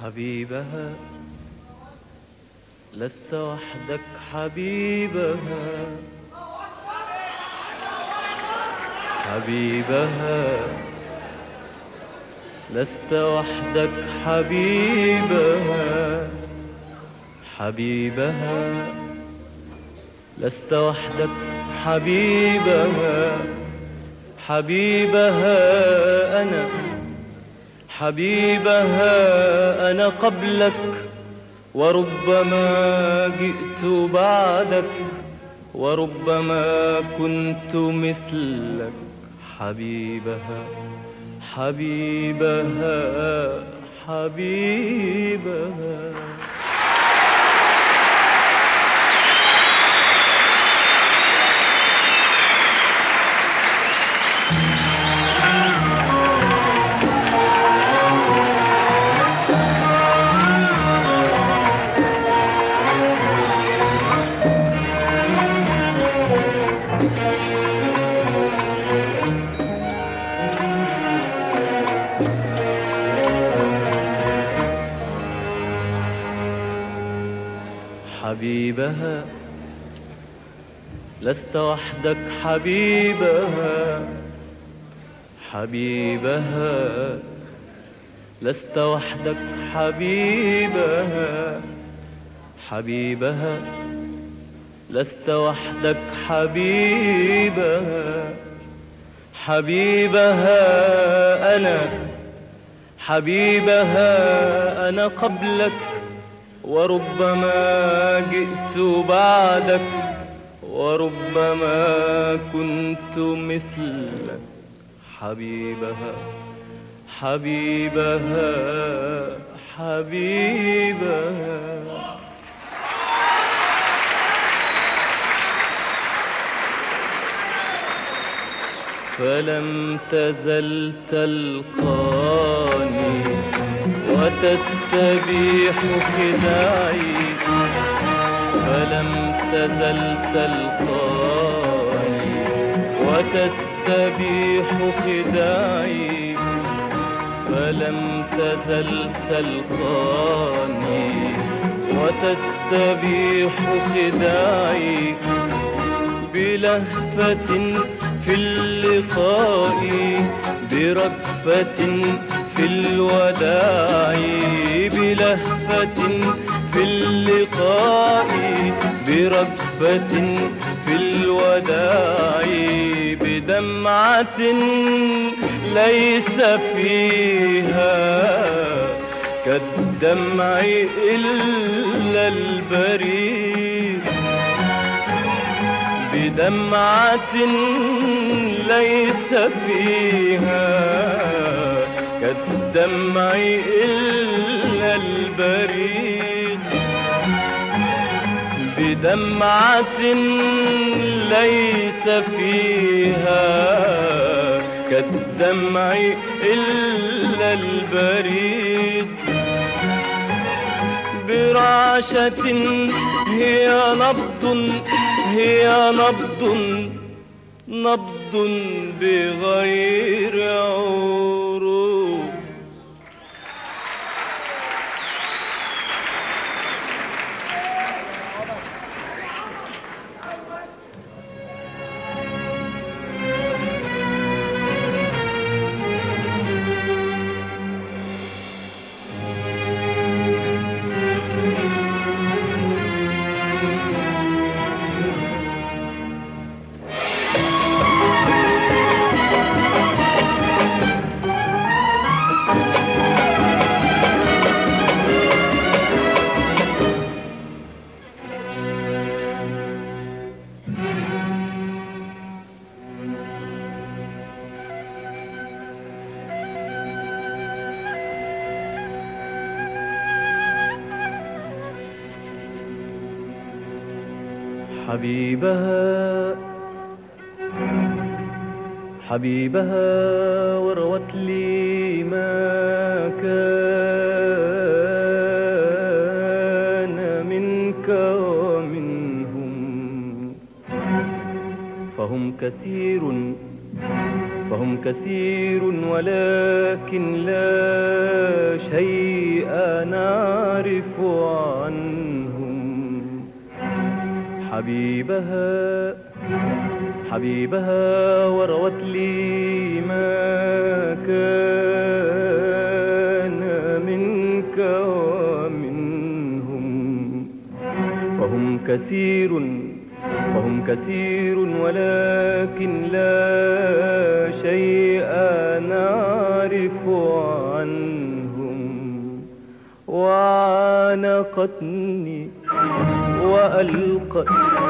حبيبها لست وحدك حبيبها، حبيبها لست وحدك حبيبها، حبيبها لست وحدك حبيبها، حبيبها أنا، حبيبها أنا قبلك، وربما جئت بعدك، وربما كنت مثلك. حبيبها حبيبها حبيبها. حبيبها لست وحدك حبيبها، حبيبها لست وحدك حبيبها، حبيبها لست وحدك حبيبها، حبيبها أنا، حبيبها أنا قبلك، وربما جئت بعدك، وربما كنت مثلك. حبيبها حبيبها حبيبها. فلم تزل تلقاني وتستبيح خداعي، فلم تزل تلقاني وتستبيح خداعي، فلم تزل تلقاني وتستبيح خداعي، بلهفة في اللقاء برجفة في الوداع، بلهفة في اللقاء برجفة في الوداع، بدمعة ليس فيها كالدمع إلا البريد، بدمعة ليس فيها كالدمع إلا البريد، بدمعة ليس فيها كالدمع إلا البريد، برعشة هي نبض، هي نبض، نبض بغير عروق. حبيبها حبيبها وروت لي ما كان منك ومنهم، فهم كثير وهم كثير ولكن لا شيء نعرف عنهم. حبيبها وروت لي ما كان منك ومنهم. وهم كثير ولكن لا شيء نعرف عنهم. وعانقتني وألقت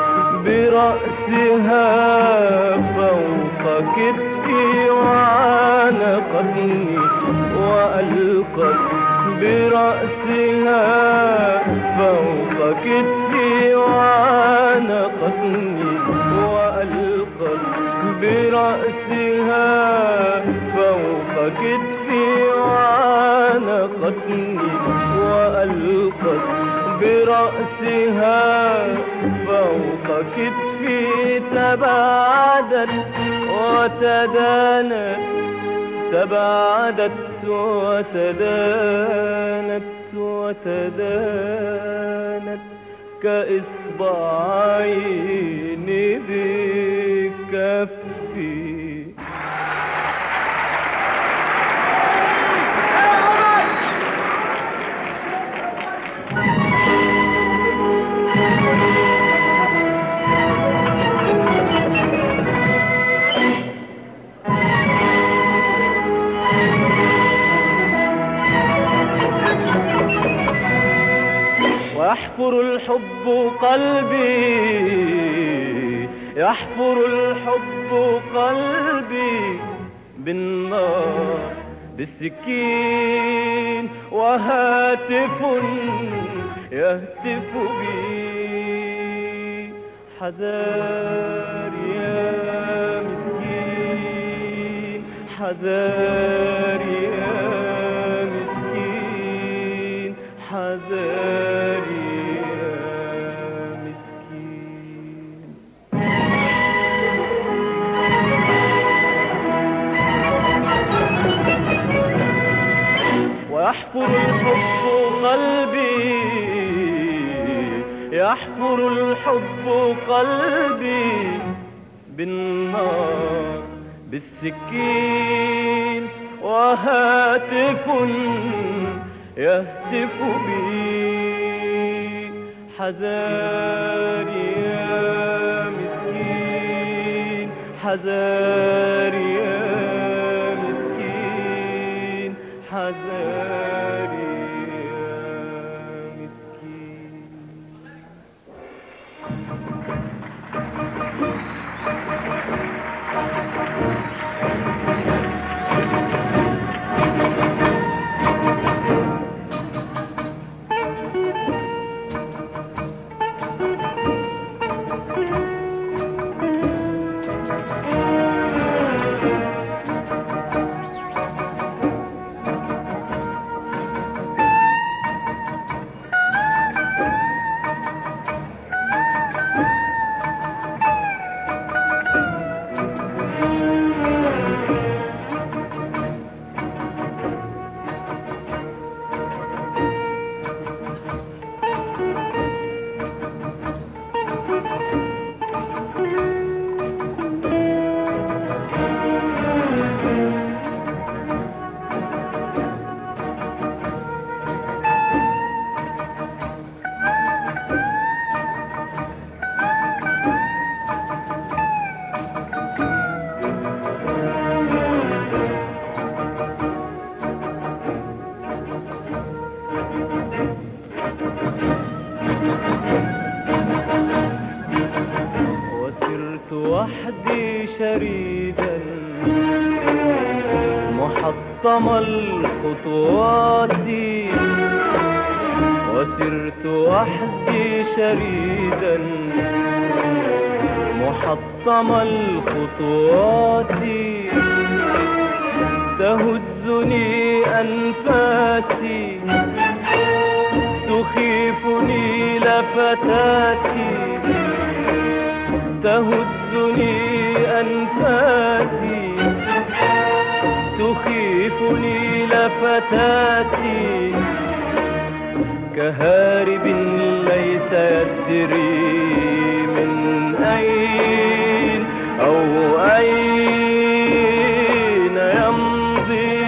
برأسها فوق كتفي. وعانقتني وألقت برأسها فوق كتفي. وعانقتني وألقت برأسها فوق كتفي. وعانقتني وألقت برأسها فوق كتفي. تباعدت وتدانت، تباعدت وتدانت كإصبعين بكفي. ويحفر الحب قلبي، يحفر الحب قلبي بالنار بالسكين. وهاتف يهتف بي حذار يا مسكين، حذار يا مسكين، حذار يا مسكين. ويحفر الحب قلبي، يحفر الحب قلبي بالنار بالسكين. وهاتف يهتف بي حذار يا مسكين، حذار يا مسكين، حذار يا مسكين. وحدي شريدا محطم الخطوات. وسرت وحدي شريدا محطم الخطوات. تهزني أنفاسي تخيفني لفتاتي. تهزني أنفاسي تخيفني لفتاتي كهارب ليس يدري من أين أو أين يمضي.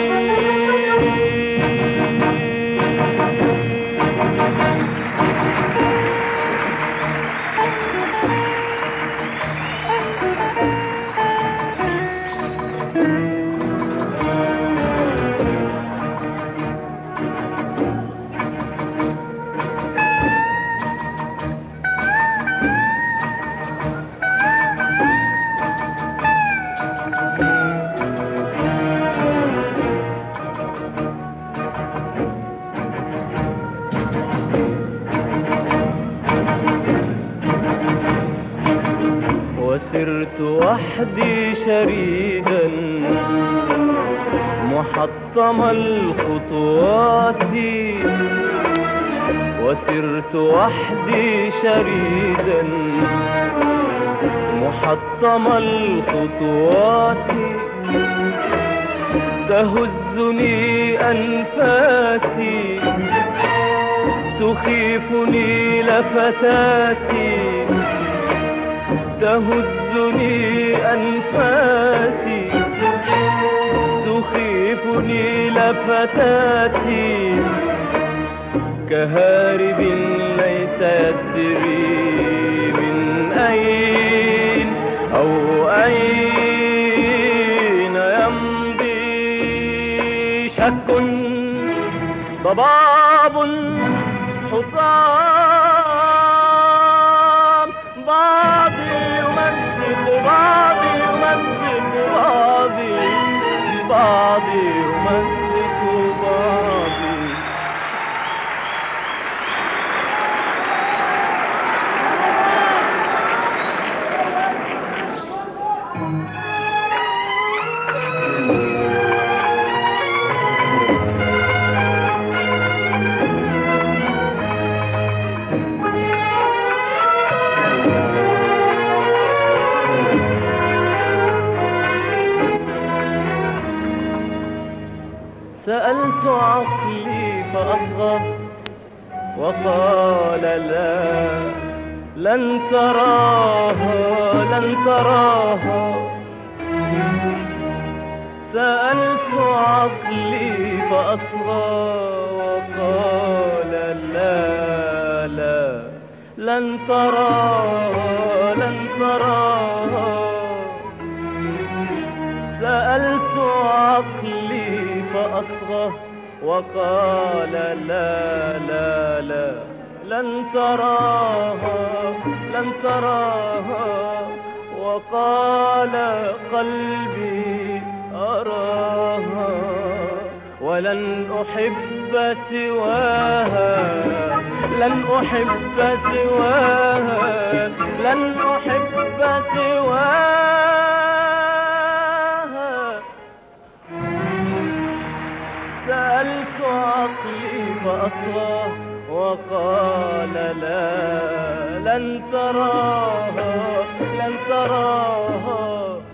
وسرت وحدي شريدا محطم الخطوات، وسرت وحدي شريدا محطم الخطوات، تهزني أنفاسي تخيفني لفتاتي، تهزني أنفاسي تخيفني لفتاتي كهارب ليس يدري من أين أو أين يمضي. شك ضباب حطام، بعضي يمزق بعضي يمزق بعضي، بعضي يمزق بعضي. سألت عقلي فأصغى وقال لا، لن تراها لن تراها. سألت عقلي فأصغى وقال لا لا، لن تراها لن تراها. سألت عقلي فأصغى وقال لا لا لا، لن تراها لن تراها. وقال قلبي أراها ولن أحب سواها، لن أحب سواها، لن أحب سواها. سألت عقلي فأصغى وقال لا، لن تراها لن تراها.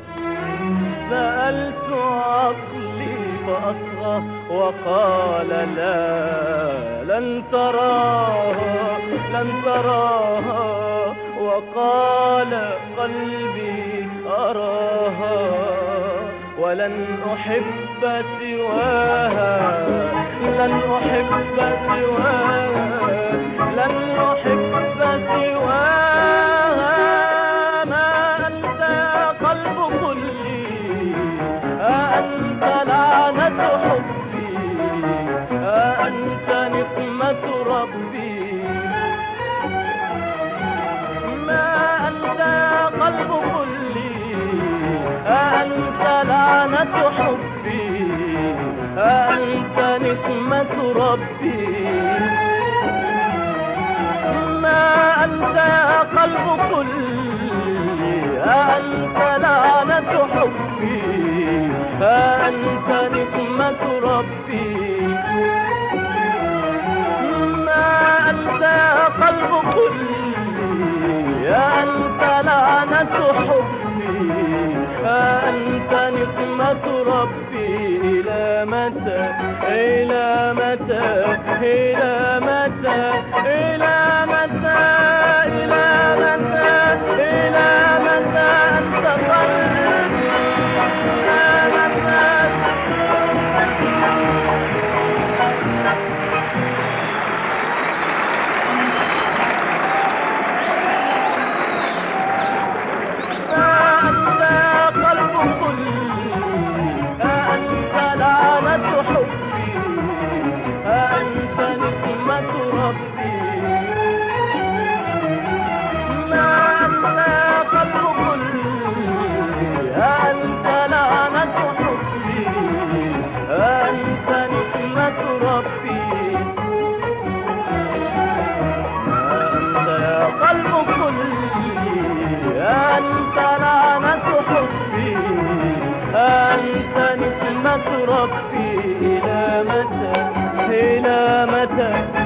سألت عقلي فأصغى وقال لا، لن تراها لن تراها. وقال قلبي أراها ولن أحب سواها، لن أحب سواها، لن أحب سواها. ما أنت يا قلب كلي، أنت لعنة حبي، أنت نقمة ربي. ما أنت يا قلب كلي، أنت لعنة حبي، أنت نقمة ربي. ما أنت يا قلب كلي، أنت لعنة حبي، أنت نقمة ربي. ما أنت يا قلب كلي، أنت لعنة حبي، أنت نقمة نعمة ربي إلى متى إلى متى إلى متى إلى متى إلى متى إلى متى أنت قلبي إلى متى أنت نعمة ربي إلى متى إلى متى